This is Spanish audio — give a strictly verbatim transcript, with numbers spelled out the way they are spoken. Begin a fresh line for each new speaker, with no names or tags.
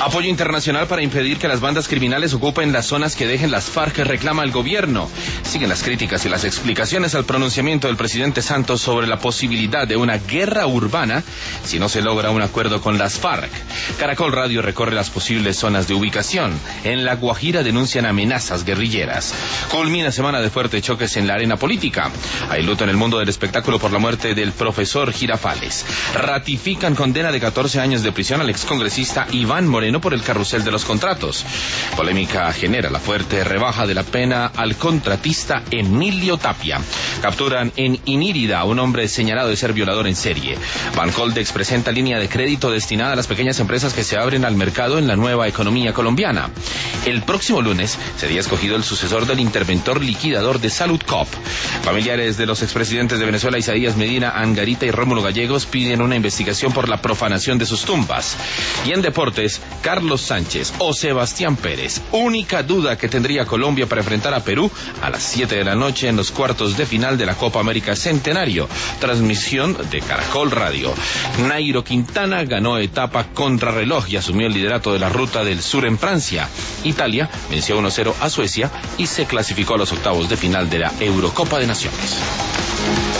Apoyo internacional para impedir que las bandas criminales ocupen las zonas que dejen las FARC, reclama el gobierno. Siguen las críticas y las explicaciones al pronunciamiento del presidente Santos sobre la posibilidad de una guerra urbana si no se logra un acuerdo con las FARC. Caracol Radio recorre las posibles zonas de ubicación. En La Guajira denuncian amenazas guerrilleras. Culmina semana de fuertes choques en la arena política. Hay luto en el mundo del espectáculo por la muerte del profesor Girafales. Ratifican condena de catorce años de prisión al excongresista Iván Moreno por el carrusel de los contratos. Polémica genera la fuerte rebaja de la pena al contratista Emilio Tapia. Capturan en Inírida a un hombre señalado de ser violador en serie. Bancoldex presenta línea de crédito destinada a las pequeñas empresas que se abren al mercado en la nueva economía colombiana. El próximo lunes sería escogido el sucesor del interventor liquidador de Salud Cop. Familiares de los expresidentes de Venezuela, Isaías Medina, Angarita y Rómulo Gallegos, piden una investigación por la profanación de sus tumbas. Y en deportes, Carlos Sánchez o Sebastián Pérez, única duda que tendría Colombia para enfrentar a Perú a las siete de la noche en los cuartos de final de la Copa América Centenario. Transmisión de Caracol Radio. Nairo Quintana ganó etapa contrarreloj y asumió el liderato de la Ruta del Sur en Francia. Italia venció uno cero a Suecia y se clasificó a los octavos de final de la Eurocopa de Naciones.